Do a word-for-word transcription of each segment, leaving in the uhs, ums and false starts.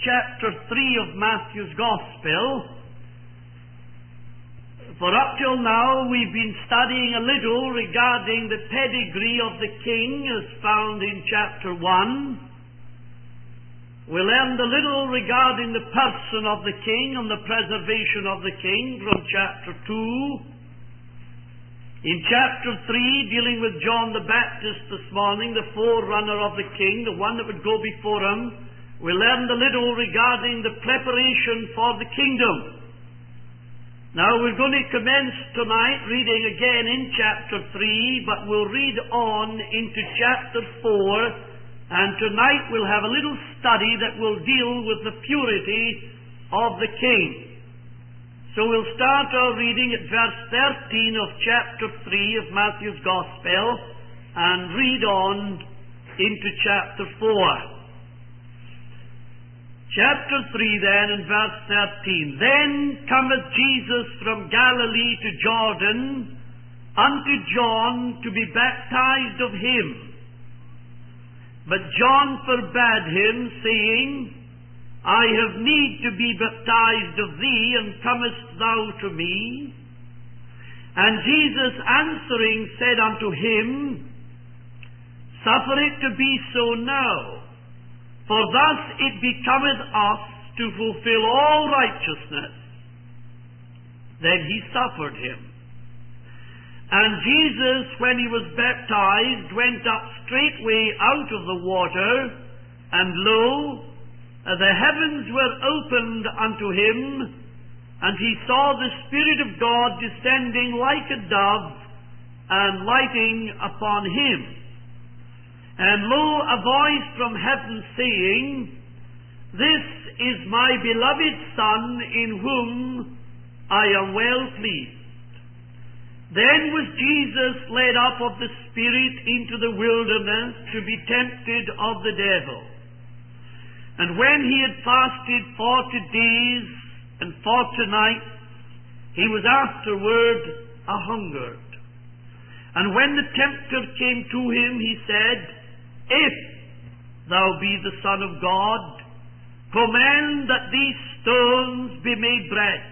chapter three of Matthew's Gospel. For up till now we've been studying a little regarding the pedigree of the king as found in chapter one. We learned a little regarding the person of the king and the preservation of the king from chapter two. In chapter three, dealing with John the Baptist this morning, the forerunner of the king, the one that would go before him, we learned a little regarding the preparation for the kingdom. Now we're going to commence tonight reading again in chapter three, but we'll read on into chapter four, and tonight we'll have a little study that will deal with the purity of the king. So we'll start our reading at verse thirteen of chapter three of Matthew's Gospel and read on into chapter four. Chapter three then, in verse thirteen. Then cometh Jesus from Galilee to Jordan unto John to be baptized of him. But John forbade him, saying, I have need to be baptized of thee, and comest thou to me? And Jesus answering said unto him, Suffer it to be so now, for thus it becometh us to fulfill all righteousness. Then he suffered him. And Jesus, when he was baptized, went up straightway out of the water, and lo, the heavens were opened unto him, and he saw the Spirit of God descending like a dove, and lighting upon him. And lo, a voice from heaven saying, This is my beloved Son, in whom I am well pleased. Then was Jesus led up of the Spirit into the wilderness to be tempted of the devil. And when he had fasted forty days and forty nights, he was afterward a hungered. And when the tempter came to him, he said, If thou be the Son of God, command that these stones be made bread.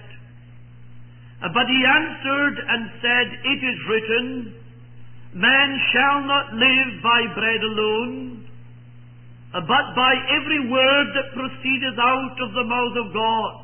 But he answered and said, It is written, Man shall not live by bread alone, but by every word that proceedeth out of the mouth of God.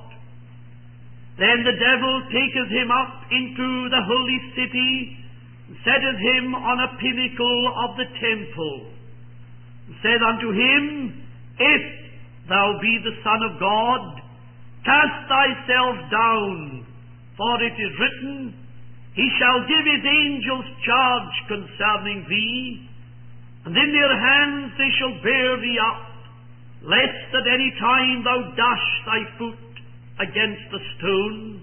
Then the devil taketh him up into the holy city, and setteth him on a pinnacle of the temple, and said unto him, If thou be the Son of God, cast thyself down, for it is written, He shall give his angels charge concerning thee, and in their hands they shall bear thee up, lest at any time thou dash thy foot against a stone.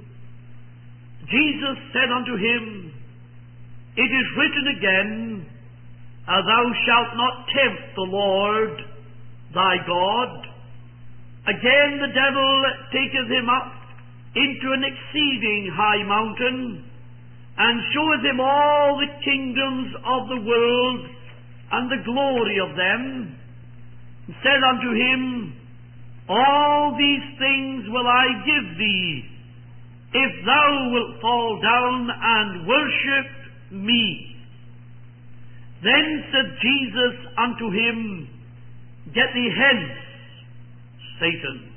Jesus said unto him, It is written again, Thou shalt not tempt the Lord thy God. Again the devil taketh him up into an exceeding high mountain, and showeth him all the kingdoms of the world and the glory of them, and said unto him, All these things will I give thee, if thou wilt fall down and worship me. Then said Jesus unto him, Get thee hence, Satan.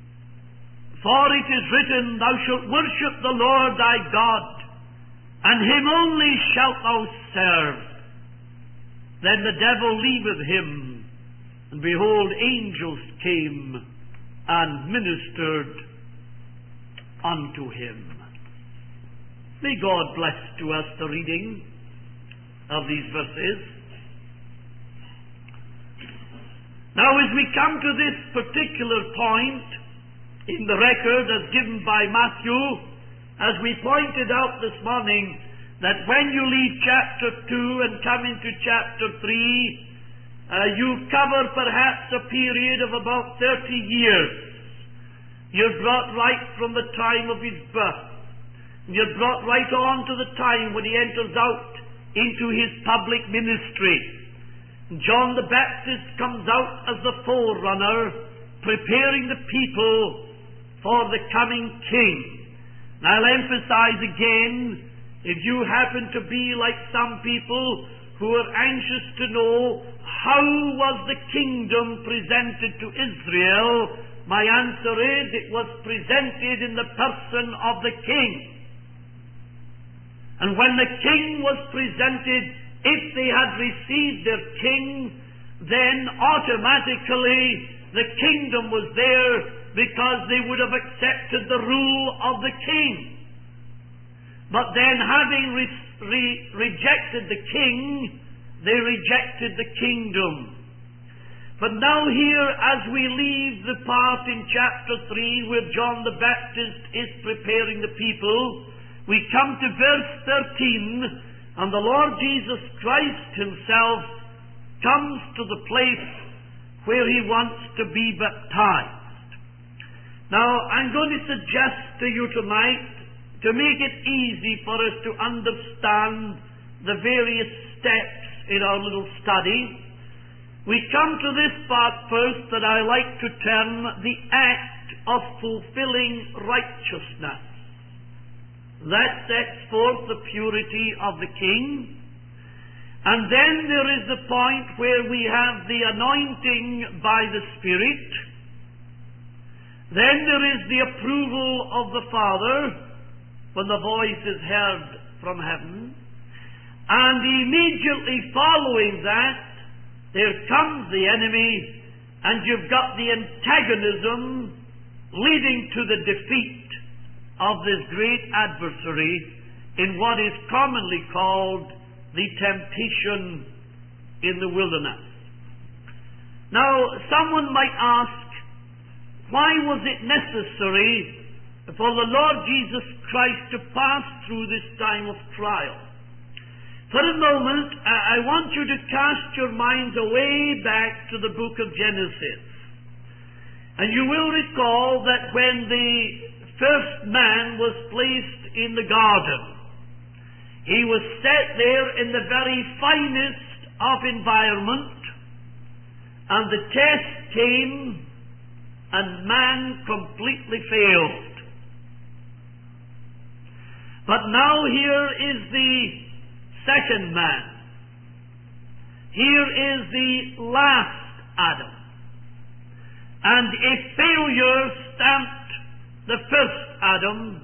For it is written, Thou shalt worship the Lord thy God, and him only shalt thou serve. Then the devil leaveth him, and behold, angels came and ministered unto him. May God bless to us the reading of these verses. Now as we come to this particular point in the record as given by Matthew, as we pointed out this morning, that when you leave chapter two and come into chapter three, uh, you cover perhaps a period of about thirty years. You're brought right from the time of his birth. You're brought right on to the time when he enters out into his public ministry. John the Baptist comes out as the forerunner preparing the people for the coming king. And I'll emphasize again, if you happen to be like some people who are anxious to know how was the kingdom presented to Israel, my answer is it was presented in the person of the king. And when the king was presented, if they had received their king, then automatically the kingdom was there because they would have accepted the rule of the king. But then having re- re- rejected the king, they rejected the kingdom. But now here, as we leave the part in chapter three where John the Baptist is preparing the people, we come to verse thirteen, and the Lord Jesus Christ himself comes to the place where he wants to be baptized. Now, I'm going to suggest to you tonight, to make it easy for us to understand the various steps in our little study, we come to this part first that I like to term the act of fulfilling righteousness. That sets forth the purity of the king. And then there is the point where we have the anointing by the Spirit. Then there is the approval of the Father when the voice is heard from heaven. And immediately following that, there comes the enemy, and you've got the antagonism leading to the defeat of this great adversary in what is commonly called the temptation in the wilderness. Now, someone might ask, why was it necessary for the Lord Jesus Christ to pass through this time of trial? For a moment, I want you to cast your minds away back to the book of Genesis. And you will recall that when the first man was placed in the garden, he was set there in the very finest of environment, and the test came, and man completely failed. But now here is the second man. Here is the last Adam. And if failure stamped the first Adam,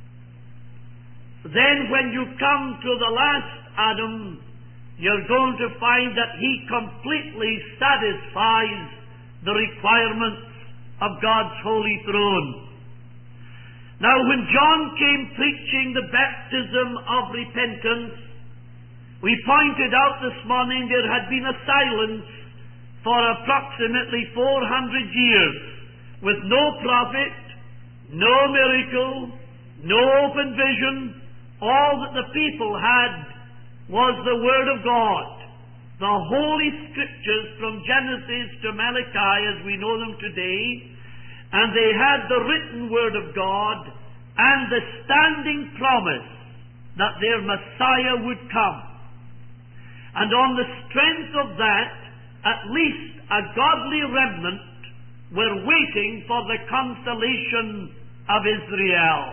then when you come to the last Adam, you're going to find that he completely satisfies the requirements of God's holy throne. Now, when John came preaching the baptism of repentance, we pointed out this morning there had been a silence for approximately four hundred years, with no prophet, no miracle, no open vision. All that the people had was the Word of God. The Holy Scriptures from Genesis to Malachi as we know them today, and they had the written Word of God and the standing promise that their Messiah would come. And on the strength of that, at least a godly remnant were waiting for the consolation of Israel.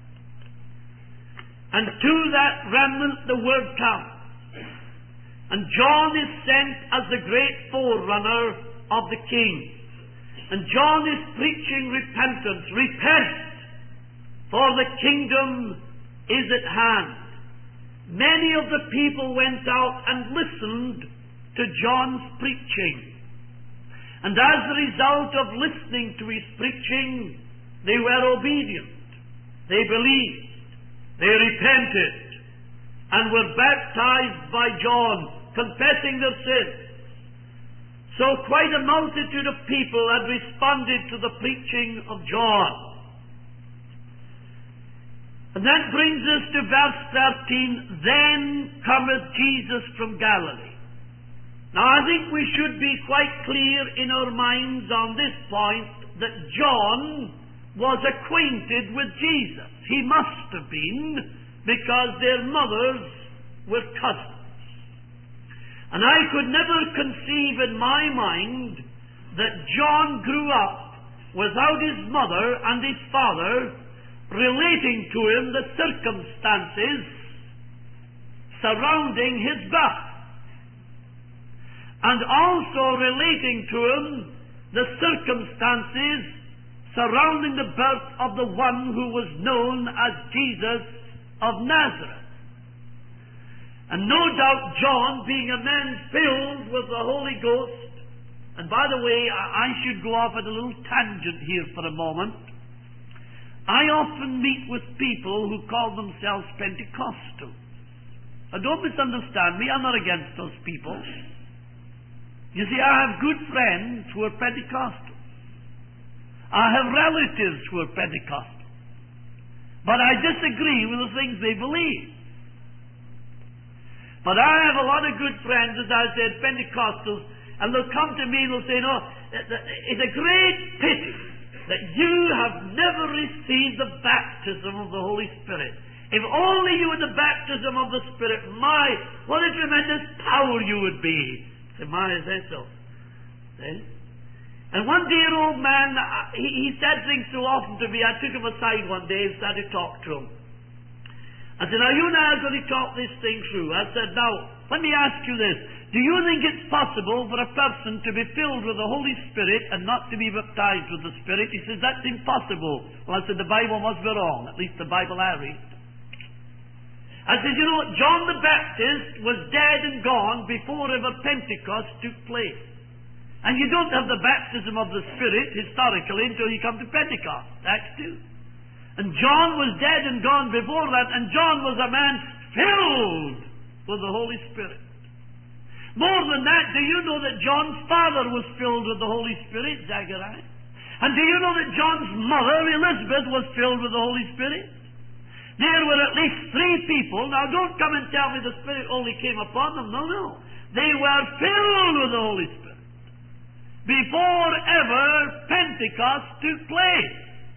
And to that remnant the word comes. And John is sent as the great forerunner of the King. And John is preaching repentance. Repent, for the kingdom is at hand. Many of the people went out and listened to John's preaching. And as a result of listening to his preaching, they were obedient. They believed. They repented and were baptized by John, confessing their sins. So quite a multitude of people had responded to the preaching of John. And that brings us to verse thirteen. Then cometh Jesus from Galilee. Now I think we should be quite clear in our minds on this point that John was acquainted with Jesus. He must have been, because their mothers were cousins. And I could never conceive in my mind that John grew up without his mother and his father, relating to him the circumstances surrounding his birth, and also relating to him the circumstances surrounding the birth of the one who was known as Jesus of Nazareth. And no doubt John, being a man filled with the Holy Ghost, and by the way, I should go off at a little tangent here for a moment. I often meet with people who call themselves Pentecostals. Now don't misunderstand me, I'm not against those people. You see, I have good friends who are Pentecostals. I have relatives who are Pentecostal. But I disagree with the things they believe. But I have a lot of good friends, as I said, Pentecostals, and they'll come to me and they'll say, no, it's a great pity that you have never received the baptism of the Holy Spirit. If only you had the baptism of the Spirit, my, what a tremendous power you would be. I say, my, is that so? Eh? And one dear old man, he, he said things so often to me, I took him aside one day and started to talk to him. I said, now you and I are going to talk this thing through. I said, now, let me ask you this. Do you think it's possible for a person to be filled with the Holy Spirit and not to be baptized with the Spirit? He says, that's impossible. Well, I said, the Bible must be wrong, at least the Bible I read. I said, you know, John the Baptist was dead and gone before ever Pentecost took place. And you don't have the baptism of the Spirit historically until you come to Pentecost, Acts two. And John was dead and gone before that, and John was a man filled with the Holy Spirit. More than that, do you know that John's father was filled with the Holy Spirit, Zachariah? And do you know that John's mother, Elizabeth, was filled with the Holy Spirit? There were at least three people. Now don't come and tell me the Spirit only came upon them. No, no. They were filled with the Holy Spirit before ever Pentecost took place.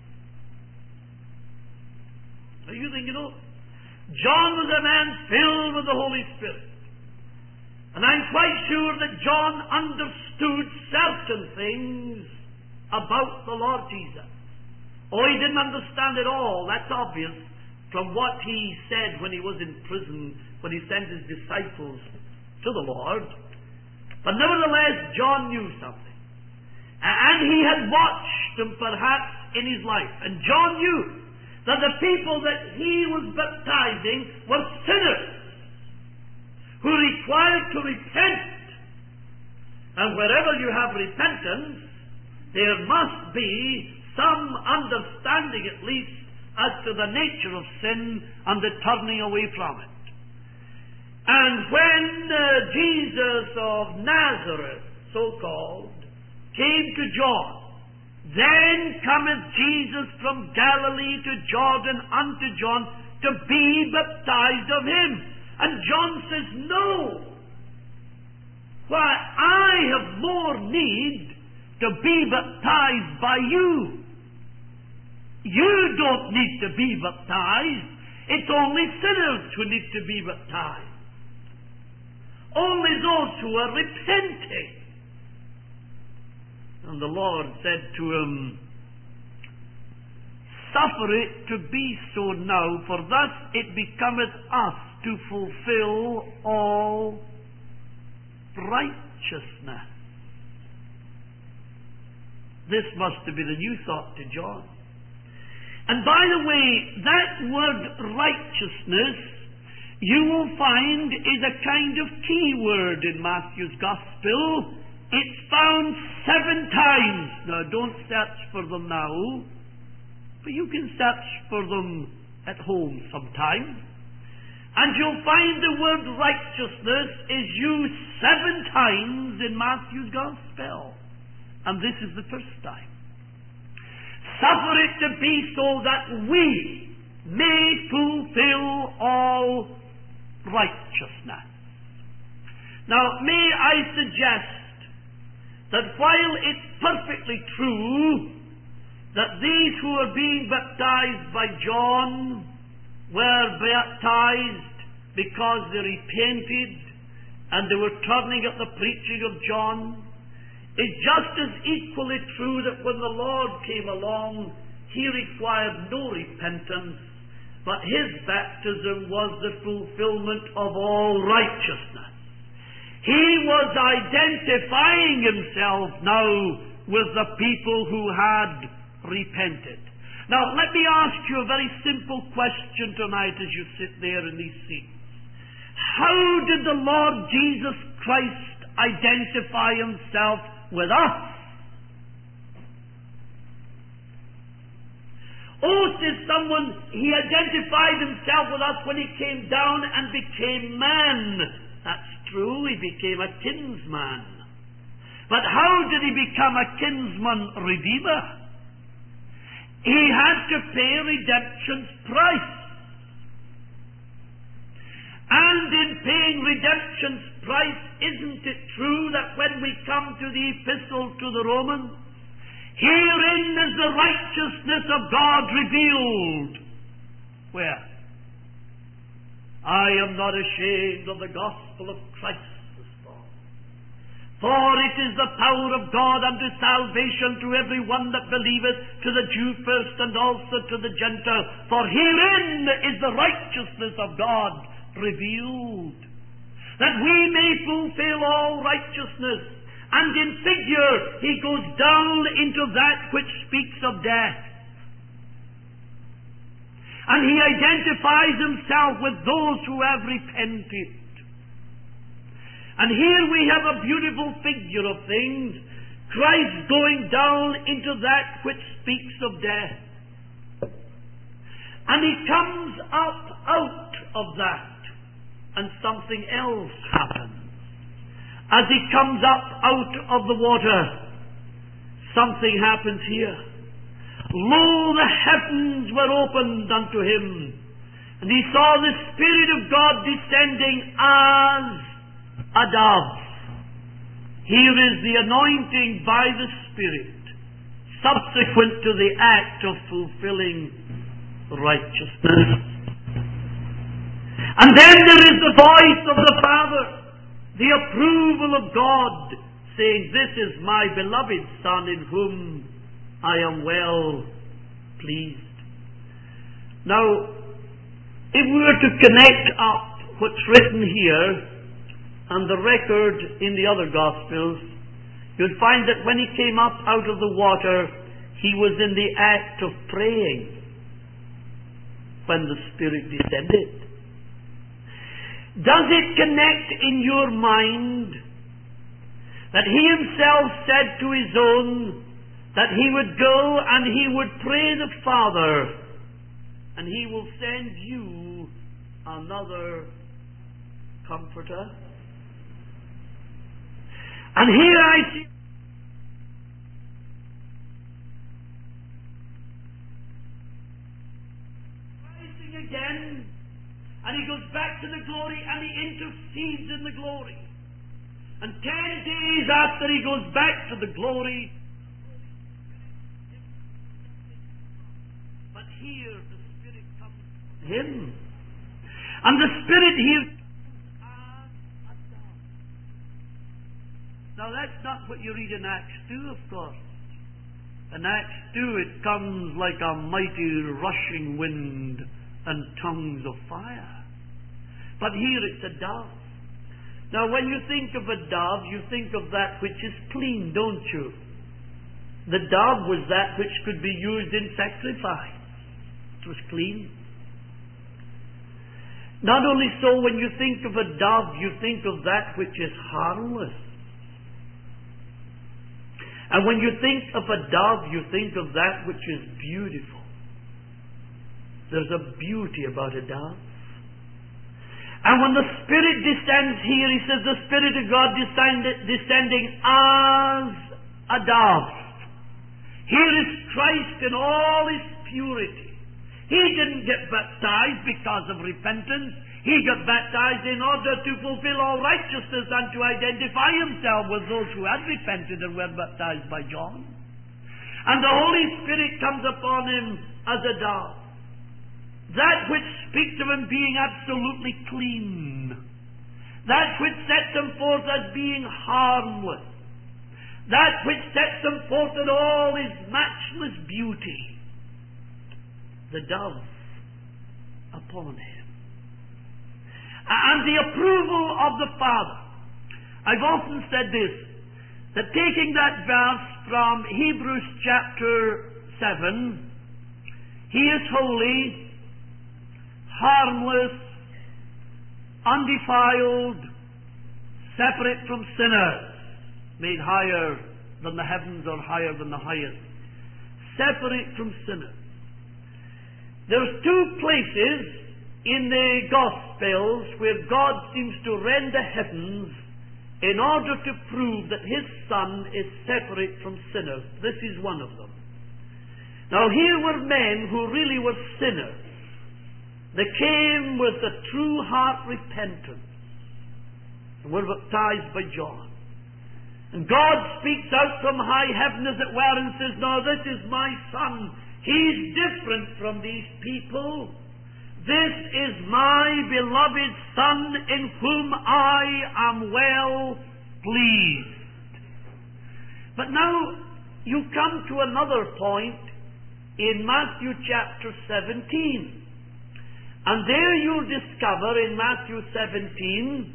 So you think, you know, John was a man filled with the Holy Spirit. And I'm quite sure that John understood certain things about the Lord Jesus. Oh, he didn't understand it all, that's obvious, from what he said when he was in prison, when he sent his disciples to the Lord. But nevertheless, John knew something. And he had watched them perhaps in his life. And John knew that the people that he was baptizing were sinners who required to repent. And wherever you have repentance, there must be some understanding at least as to the nature of sin and the turning away from it. And when uh, Jesus of Nazareth, so-called, came to John, then cometh Jesus from Galilee to Jordan unto John to be baptized of him. And John says, no. Why, I have more need to be baptized by you. You don't need to be baptized. It's only sinners who need to be baptized. Only those who are repenting. And the Lord said to him, suffer it to be so now, for thus it becometh us to fulfill all righteousness. This must have been a new thought to John. And by the way, that word righteousness, you will find, is a kind of key word in Matthew's Gospel. It's found seven times. Now, don't search for them now, but you can search for them at home sometime. And you'll find the word righteousness is used seven times in Matthew's Gospel. And this is the first time. Suffer it to be so that we may fulfill all righteousness. Now, may I suggest that while it's perfectly true that these who are being baptized by John were baptized because they repented and they were turning at the preaching of John, is just as equally true that when the Lord came along, he required no repentance, but his baptism was the fulfillment of all righteousness. He was identifying himself now with the people who had repented. Now, let me ask you a very simple question tonight as you sit there in these seats. How did the Lord Jesus Christ identify himself with us? Oh, says someone, he identified himself with us when he came down and became man. That's true, he became a kinsman. But how did he become a kinsman redeemer? He had to pay redemption's price. And in paying redemption's price, isn't it true that when we come to the epistle to the Romans, herein is the righteousness of God revealed? Where? I am not ashamed of the gospel of Christ, says Paul. For it is the power of God unto salvation to every one that believeth, to the Jew first and also to the Gentile. For herein is the righteousness of God revealed, that we may fulfill all righteousness. And in figure, he goes down into that which speaks of death. And he identifies himself with those who have repented. And here we have a beautiful figure of things. Christ going down into that which speaks of death. And he comes up out of that. And something else happens. As he comes up out of the water, something happens here. Lo, the heavens were opened unto him, and he saw the Spirit of God descending as a dove. Here is the anointing by the Spirit, subsequent to the act of fulfilling righteousness. And then there is the voice of the Father, the approval of God, saying, this is my beloved Son in whom I am well pleased. Now, if we were to connect up what's written here and the record in the other Gospels, you'd find that when he came up out of the water, he was in the act of praying when the Spirit descended. Does it connect in your mind that he himself said to his own that he would go and he would pray the Father and he will send you another comforter? And here I see rising again. And he goes back to the glory and he intercedes in the glory. And ten days after he goes back to the glory, but here the Spirit comes to him. And the Spirit here comes as a dove. Now that's not what you read in Acts two, of course. In Acts two it comes like a mighty rushing wind and tongues of fire. But here it's a dove. Now when you think of a dove, you think of that which is clean, don't you? The dove was that which could be used in sacrifice. It was clean. Not only so, when you think of a dove, you think of that which is harmless. And when you think of a dove, you think of that which is beautiful. There's a beauty about a dove. And when the Spirit descends here, he says the Spirit of God descended, descending as a dove. Here is Christ in all his purity. He didn't get baptized because of repentance. He got baptized in order to fulfill all righteousness and to identify himself with those who had repented and were baptized by John. And the Holy Spirit comes upon him as a dove. That which speaks of him being absolutely clean. That which sets him forth as being harmless. that which sets him forth in all his matchless beauty, the dove upon him. And the approval of the Father. I've often said this, that taking that verse from Hebrews chapter seven, He is holy, harmless, undefiled, separate from sinners, made higher than the heavens or higher than the highest, separate from sinners. There's two places in the Gospels where God seems to rend the heavens in order to prove that His Son is separate from sinners. This is one of them. Now here were men who really were sinners. They came with a true heart repentance and were baptized by John. And God speaks out from high heaven, as it were, and says, "No, this is my Son. He's different from these people. This is my beloved Son in whom I am well pleased." But now you come to another point in Matthew chapter seventeen. And there you'll discover in Matthew seventeen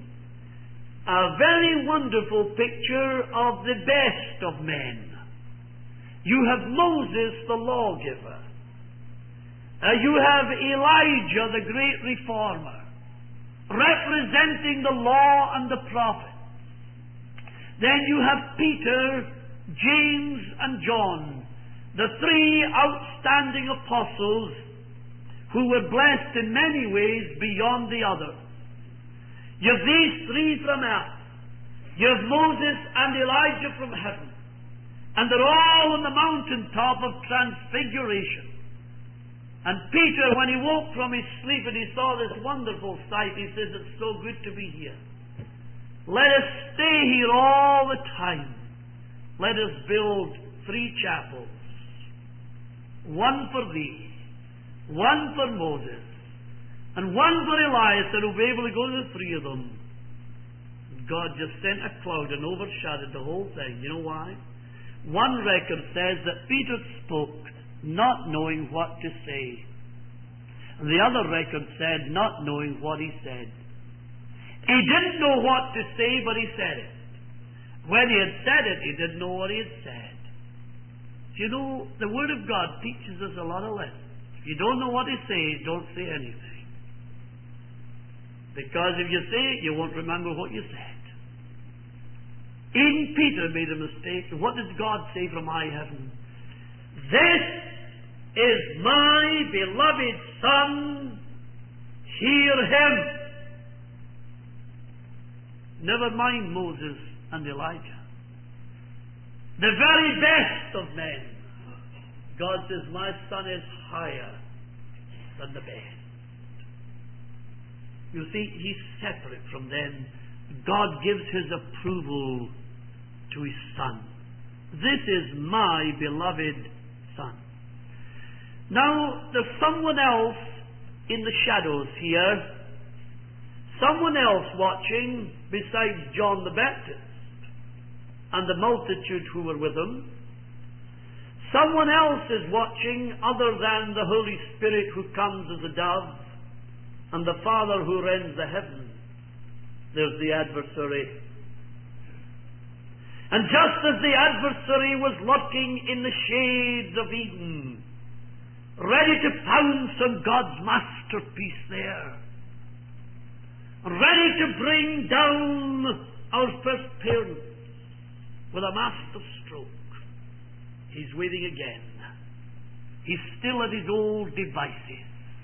a very wonderful picture of the best of men. You have Moses the lawgiver. Uh, you have Elijah the great reformer, representing the law and the prophets. Then you have Peter, James and John, the three outstanding apostles who were blessed in many ways beyond the others. You have these three from earth. You have Moses and Elijah from heaven. And they're all on the mountaintop of transfiguration. And Peter, when he woke from his sleep and he saw this wonderful sight, he says, "It's so good to be here. Let us stay here all the time. Let us build three chapels. One for thee, one for Moses, and one for Elias, that will be able to go to the three of them." God just sent a cloud and overshadowed the whole thing. You know why? One record says that Peter spoke not knowing what to say. And the other record said not knowing what he said. He didn't know what to say, but he said it. When he had said it, he didn't know what he had said. You know, the Word of God teaches us a lot of lessons. If you don't know what to say, don't say anything. Because if you say it, you won't remember what you said. Even Peter made a mistake. What did God say from high heaven? "This is my beloved Son. Hear Him." Never mind Moses and Elijah. The very best of men. God says, "My Son is higher than the best." You see, He's separate from them. God gives His approval to His Son. "This is my beloved Son." Now, there's someone else in the shadows here. Someone else watching besides John the Baptist and the multitude who were with him. Someone else is watching other than the Holy Spirit who comes as a dove and the Father who rends the heavens. There's the adversary. And just as the adversary was lurking in the shades of Eden, ready to pounce on God's masterpiece there, ready to bring down our first parents with a master stroke, He's waiting again. He's still at his old devices.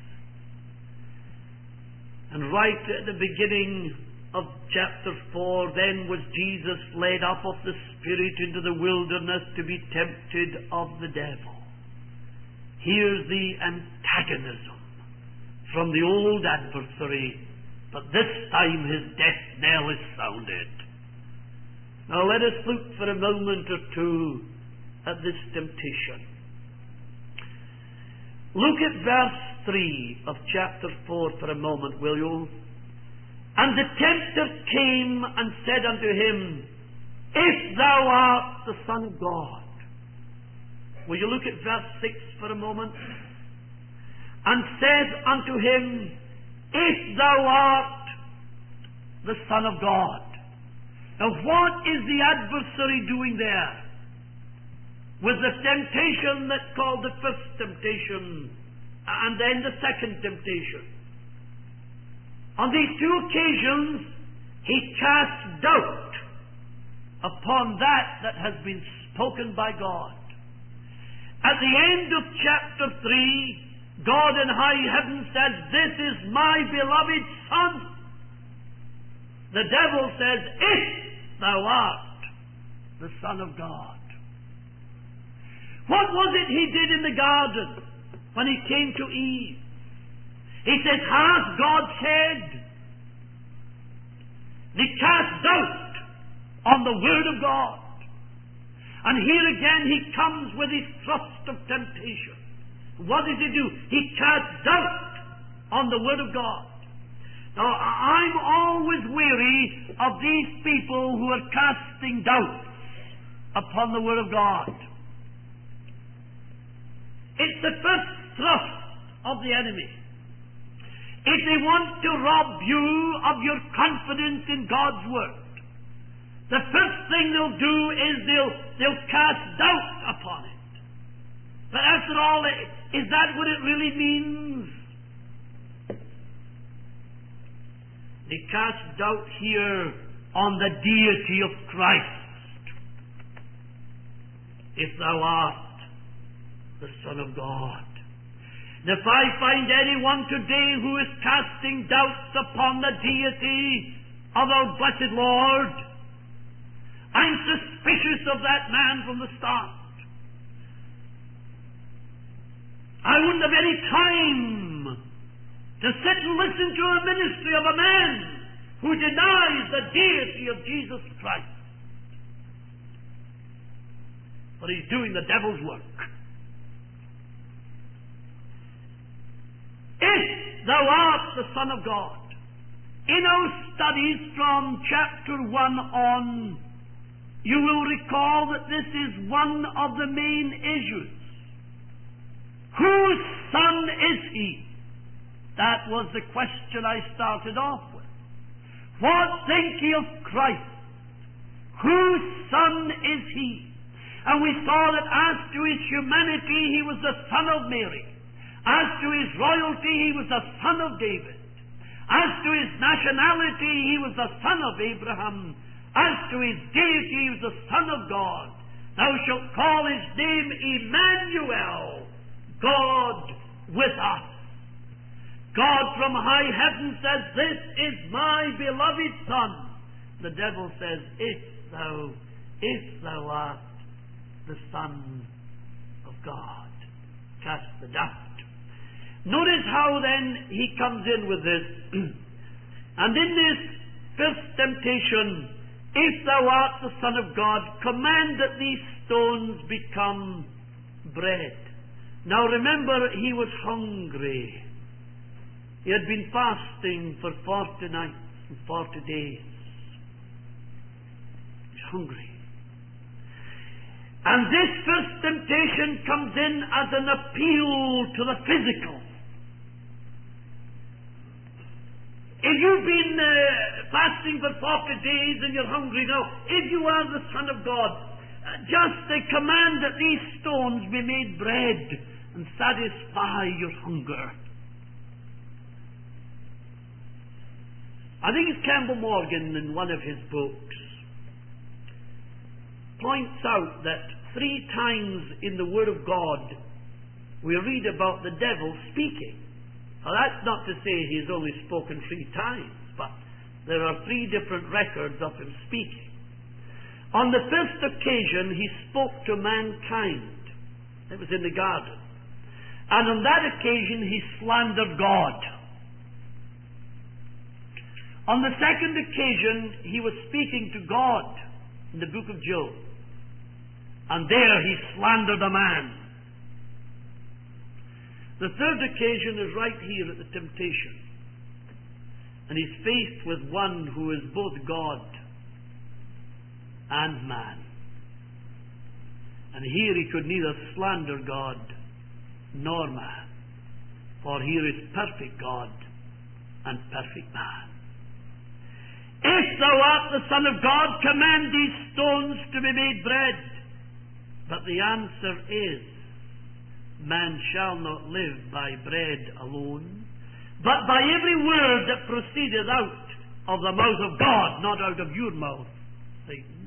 And right at the beginning of chapter four, "Then was Jesus led up of the Spirit into the wilderness to be tempted of the devil." Here's the antagonism from the old adversary, but this time his death knell is sounded. Now let us look for a moment or two at this temptation. Look at verse three of chapter four for a moment, will you? "And the tempter came and said unto him, if thou art the Son of God. Will you look at verse six for a moment? And said unto him, if thou art the Son of God. Now what is the adversary doing there? With the temptation that's called the first temptation, and then the second temptation. On these two occasions, he casts doubt upon that that has been spoken by God. At the end of chapter three, God in high heaven said, this is my beloved Son. The devil says, if thou art the Son of God. What was it he did in the garden when he came to Eve? He says, has God said? He cast doubt on the Word of God. And here again he comes with his thrust of temptation. What does he do? He casts doubt on the Word of God. Now, I'm always weary of these people who are casting doubts upon the Word of God. It's the first thrust of the enemy. If they want to rob you of your confidence in God's Word, the first thing they'll do is they'll, they'll cast doubt upon it. But after all, is that what it really means? They cast doubt here on the deity of Christ. If thou art the Son of God. And if I find anyone today who is casting doubts upon the deity of our blessed Lord, I'm suspicious of that man from the start. I wouldn't have any time to sit and listen to a ministry of a man who denies the deity of Jesus Christ. But he's doing the devil's work. If thou art the Son of God. In our studies from chapter one on, you will recall that this is one of the main issues. Whose son is he? That was the question I started off with. What think ye of Christ? Whose son is he? And we saw that as to his humanity, he was the son of Mary. As to his royalty, he was the son of David. As to his nationality, he was the son of Abraham. As to his deity, he was the Son of God. Thou shalt call his name Emmanuel, God with us. God from high heaven says, this is my beloved Son. The devil says, if thou, if thou art the Son of God. Cast the doubt. Notice how then he comes in with this. And in this first temptation, if thou art the Son of God, command that these stones become bread. Now remember, he was hungry. He had been fasting for forty nights and forty days. He's hungry. And this first temptation comes in as an appeal to the physical. If you've been uh, fasting for forty days and you're hungry now, if you are the Son of God, uh, just uh, command that these stones be made bread and satisfy your hunger. I think it's Campbell Morgan in one of his books points out that three times in the Word of God we read about the devil speaking. Now that's not to say he's only spoken three times, but there are three different records of him speaking. On the first occasion he spoke to mankind. It was in the garden. And on that occasion he slandered God. On the second occasion he was speaking to God in the book of Job. And there he slandered a man. The third occasion is right here at the temptation. And he's faced with one who is both God and man. And here he could neither slander God nor man, for here is perfect God and perfect man. If thou art the Son of God, command these stones to be made bread. But the answer is, man shall not live by bread alone, but by every word that proceedeth out of the mouth of God, not out of your mouth, Satan.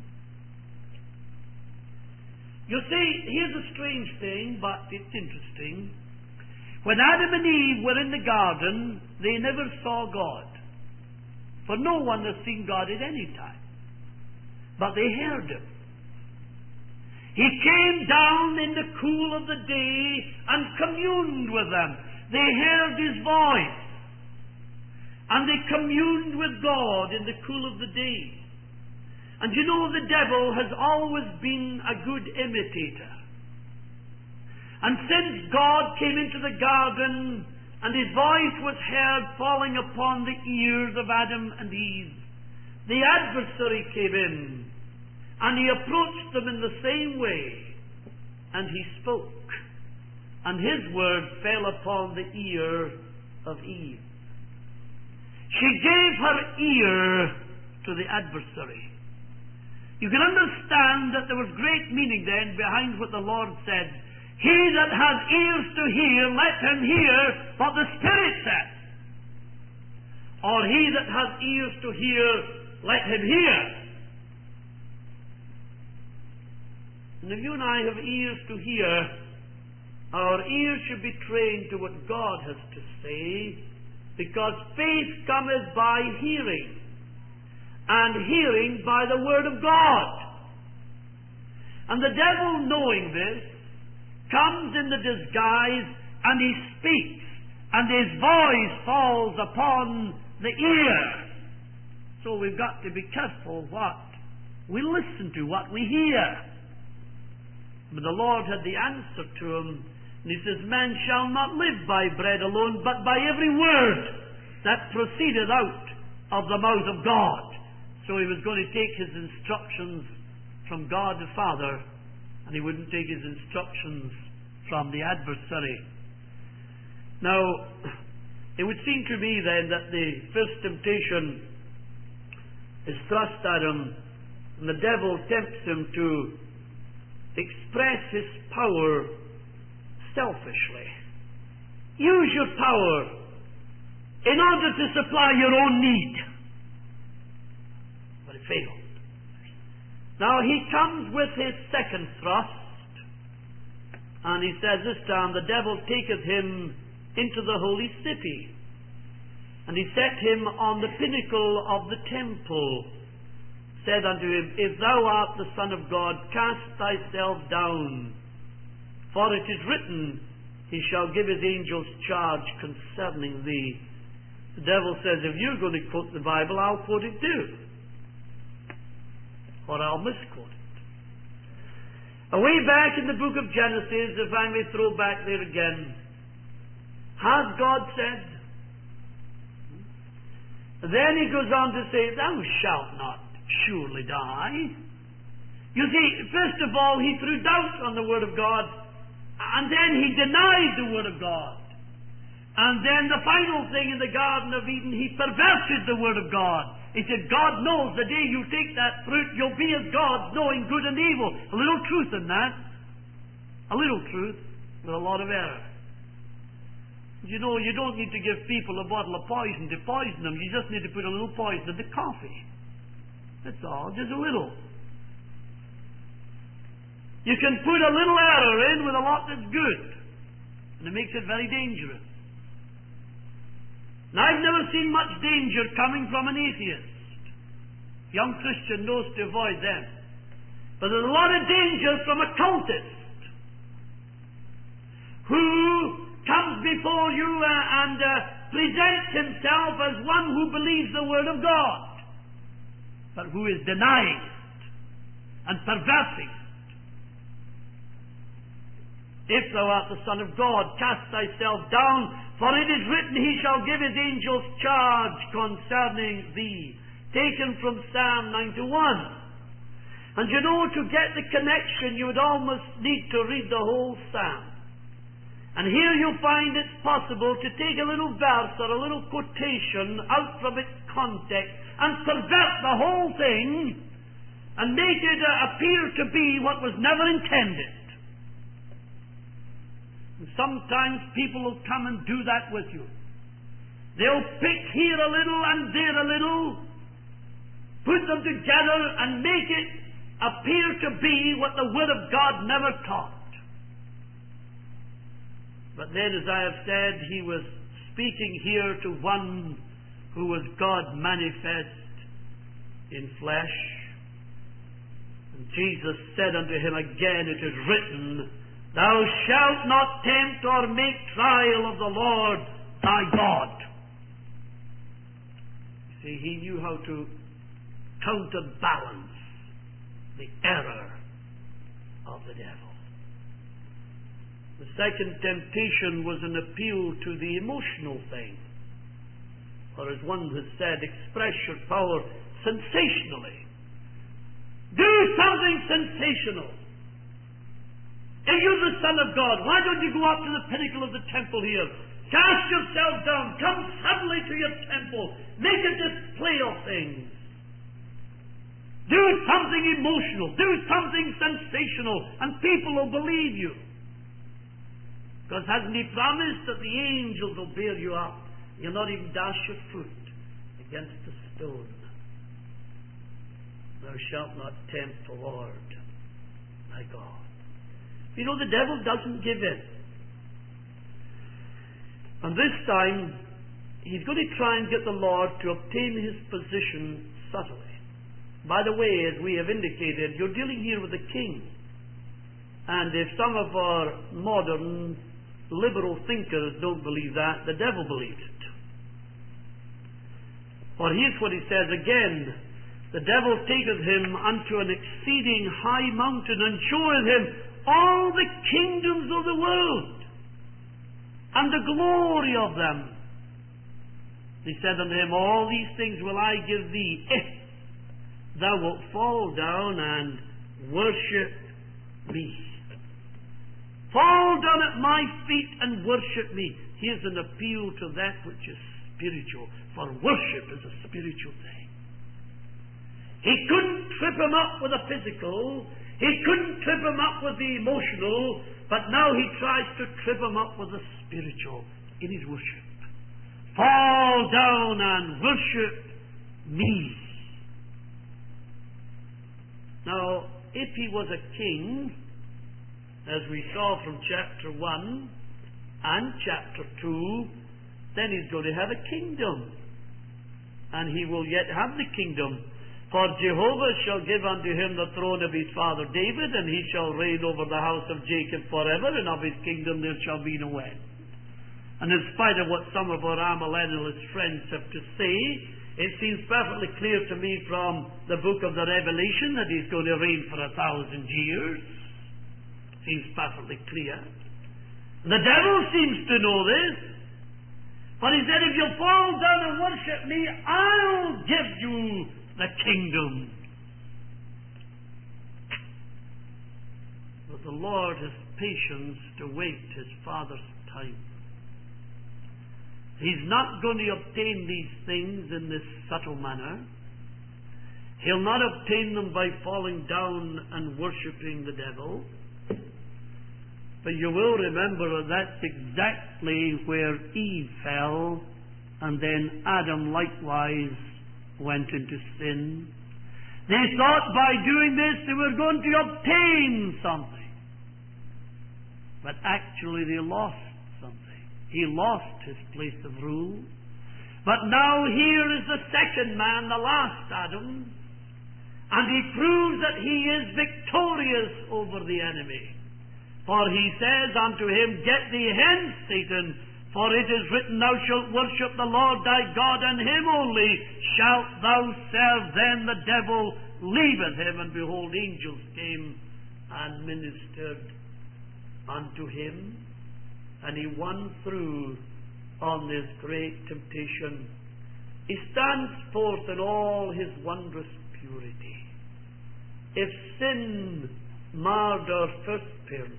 You see, here's a strange thing, but it's interesting. When Adam and Eve were in the garden, they never saw God. For no one has seen God at any time. But they heard Him. He came down in the cool of the day and communed with them. They heard His voice. And they communed with God in the cool of the day. And you know, the devil has always been a good imitator. And since God came into the garden and His voice was heard falling upon the ears of Adam and Eve, the adversary came in and he approached them in the same way, and he spoke, and his word fell upon the ear of Eve. She gave her ear to the adversary. You can understand that there was great meaning then behind what the Lord said. He that has ears to hear, let him hear what the Spirit says. Or he that has ears to hear, let him hear. And if you and I have ears to hear, our ears should be trained to what God has to say, because faith cometh by hearing, and hearing by the Word of God. And the devil, knowing this, comes in the disguise, and he speaks, and his voice falls upon the ear. So we've got to be careful what we listen to, what we hear. But the Lord had the answer to him, and He says, man shall not live by bread alone, but by every word that proceedeth out of the mouth of God. So He was going to take His instructions from God the Father, and He wouldn't take His instructions from the adversary. Now, it would seem to me then that the first temptation is thrust at him, and the devil tempts him to express his power selfishly. Use your power in order to supply your own need. But it failed. Now he comes with his second thrust, and he says this time, the devil taketh him into the holy city, and he set him on the pinnacle of the temple, said unto him, if thou art the Son of God, cast thyself down, for it is written, He shall give His angels charge concerning thee. The devil says, if you're going to quote the Bible, I'll quote it too, or I'll misquote it. Away back in the book of Genesis, if I may throw back there again, has God said? Then he goes on to say, thou shalt not surely die. You see, first of all, he threw doubt on the Word of God, and then he denied the Word of God. And then the final thing in the Garden of Eden, he perverted the Word of God. He said, God knows the day you take that fruit, you'll be as God, knowing good and evil. A little truth in that. A little truth with a lot of error. You know, you don't need to give people a bottle of poison to poison them. You just need to put a little poison in the coffee. That's all, just a little. You can put a little error in with a lot that's good, and it makes it very dangerous. Now, I've never seen much danger coming from an atheist. Young Christian knows to avoid them. But there's a lot of danger from a cultist who comes before you uh, and uh, presents himself as one who believes the Word of God, but who is denying it and perverting it. If thou art the Son of God, cast thyself down, for it is written, He shall give His angels charge concerning thee. Taken from Psalm ninety-one. And you know, to get the connection, you would almost need to read the whole psalm. And here you'll find it's possible to take a little verse or a little quotation out from its context and pervert the whole thing and make it uh, appear to be what was never intended. And sometimes people will come and do that with you. They'll pick here a little and there a little, put them together and make it appear to be what the Word of God never taught. But then, as I have said, he was speaking here to one who was God manifest in flesh. And Jesus said unto him again, it is written, Thou shalt not tempt or make trial of the Lord thy God. You see, he knew how to counterbalance the error of the devil. The second temptation was an appeal to the emotional thing. Or as one has said, express your power sensationally. Do something sensational. If you're the Son of God, why don't you go up to the pinnacle of the temple here? Cast yourself down. Come suddenly to your temple. Make a display of things. Do something emotional. Do something sensational. And people will believe you. Because hasn't he promised that the angels will bear you up? You'll not even dash your foot against a stone. Thou shalt not tempt the Lord thy God. You know, the devil doesn't give in. And this time, he's going to try and get the Lord to obtain his position subtly. By the way, as we have indicated, you're dealing here with a king. And if some of our modern liberal thinkers don't believe that, the devil believes it. For here's what he says again, the devil taketh him unto an exceeding high mountain, and showeth him all the kingdoms of the world, and the glory of them. He said unto him, All these things will I give thee, if thou wilt fall down and worship me. Fall down at my feet and worship me. Here's an appeal to that which is spiritual, for worship is a spiritual thing. He couldn't trip him up with the physical. He couldn't trip him up with the emotional. But now he tries to trip him up with the spiritual in his worship. Fall down and worship me. Now, if he was a king, as we saw from chapter one and chapter two, then he's going to have a kingdom. And he will yet have the kingdom. For Jehovah shall give unto him the throne of his father David, and he shall reign over the house of Jacob forever, and of his kingdom there shall be no end. And in spite of what some of our amillennialist friends have to say, it seems perfectly clear to me from the book of the Revelation that he's going to reign for a thousand years. Seems perfectly clear. The devil seems to know this. But he said, if you'll fall down and worship me, I'll give you the kingdom. But the Lord has patience to wait his Father's time. He's not going to obtain these things in this subtle manner. He'll not obtain them by falling down and worshipping the devil. But you will remember that that's exactly where Eve fell, and then Adam likewise went into sin. They thought by doing this they were going to obtain something. But actually they lost something. He lost his place of rule. But now here is the second man, the last Adam, and he proves that he is victorious over the enemy. For he says unto him, Get thee hence, Satan, for it is written, Thou shalt worship the Lord thy God, and him only shalt thou serve. Then the devil leaveth him, and behold, angels came and ministered unto him, and he won through on this great temptation. He stands forth in all his wondrous purity. if sin marred our first parents,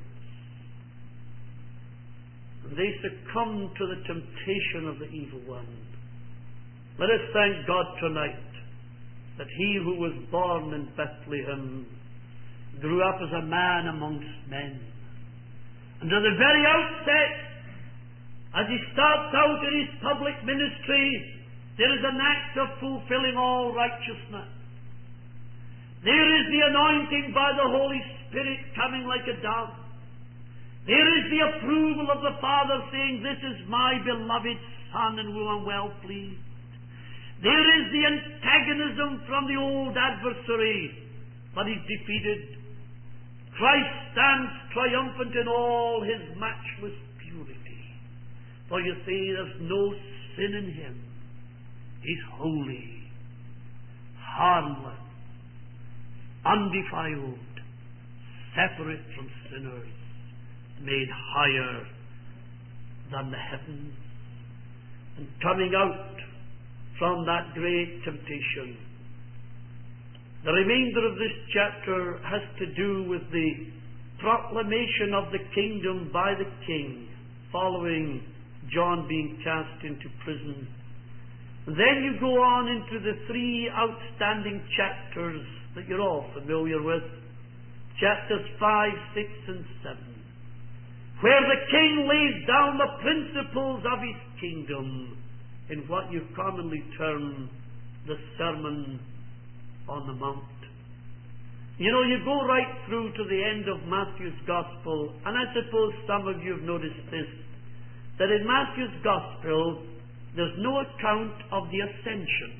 and they succumbed to the temptation of the evil one, let us thank God tonight that he who was born in Bethlehem grew up as a man amongst men. And at the very outset, as he starts out in his public ministry, there is an act of fulfilling all righteousness. There is the anointing by the Holy Spirit coming like a dove. There is the approval of the Father saying, "This is my beloved Son in whom I'm well pleased." There is the antagonism from the old adversary, but he's defeated. Christ stands triumphant in all his matchless purity. For you see, there's no sin in him. He's holy, harmless, undefiled, separate from sinners, made higher than the heavens, and coming out from that great temptation. The remainder of this chapter has to do with the proclamation of the kingdom by the king, following John being cast into prison. Then you go on into the three outstanding chapters that you're all familiar with, chapters five, six, and seven, where the king lays down the principles of his kingdom in what you commonly term the Sermon on the Mount. You know, you go right through to the end of Matthew's Gospel, and I suppose some of you have noticed this, that in Matthew's Gospel there's no account of the ascension.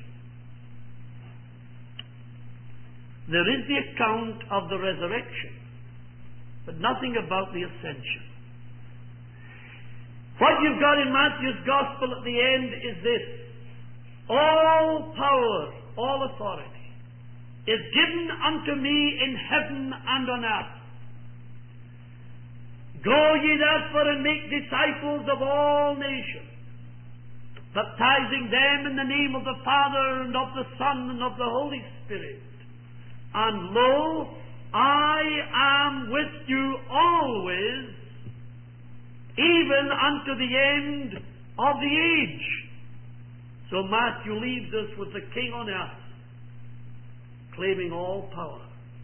There is the account of the resurrection, but nothing about the ascension. What you've got in Matthew's Gospel at the end is this: all power, all authority is given unto me in heaven and on earth. Go ye therefore and make disciples of all nations, baptizing them in the name of the Father and of the Son and of the Holy Spirit. And lo, I am with you always, even unto the end of the age. So Matthew leaves us with the King on earth, claiming all power.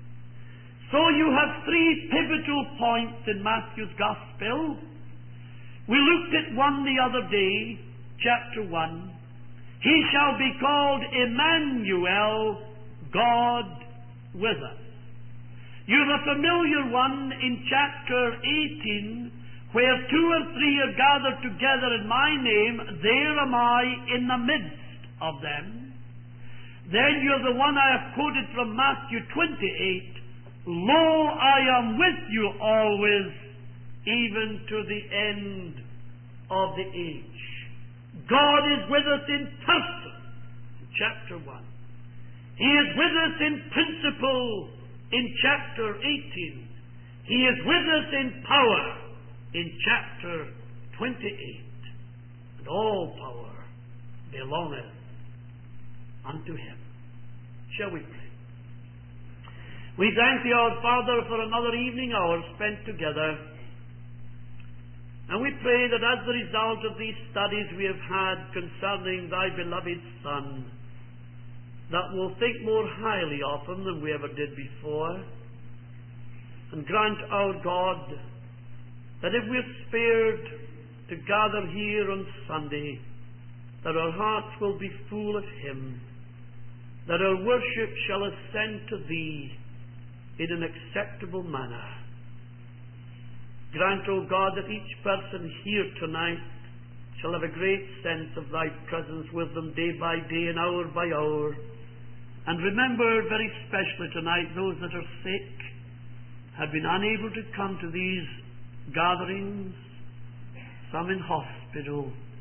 So you have three pivotal points in Matthew's Gospel. We looked at one the other day, chapter one. He shall be called Emmanuel, God with us. You have a familiar one in chapter eighteen, where two or three are gathered together in my name, there am I in the midst of them. Then you have the one I have quoted from Matthew twenty-eight, lo, I am with you always, even to the end of the age. God is with us in person, chapter one. He is with us in principle in chapter eighteen. He is with us in power in chapter twenty-eight. And all power belongeth unto him. Shall we pray? We thank thee, our Father, for another evening hour spent together. And we pray that as the result of these studies we have had concerning thy beloved Son, that we'll think more highly of him than we ever did before. And grant, our God, that if we're spared to gather here on Sunday, that our hearts will be full of him, that our worship shall ascend to thee in an acceptable manner. Grant, O God, that each person here tonight shall have a great sense of thy presence with them day by day and hour by hour. And remember very specially tonight those that are sick, have been unable to come to these gatherings, some in hospital,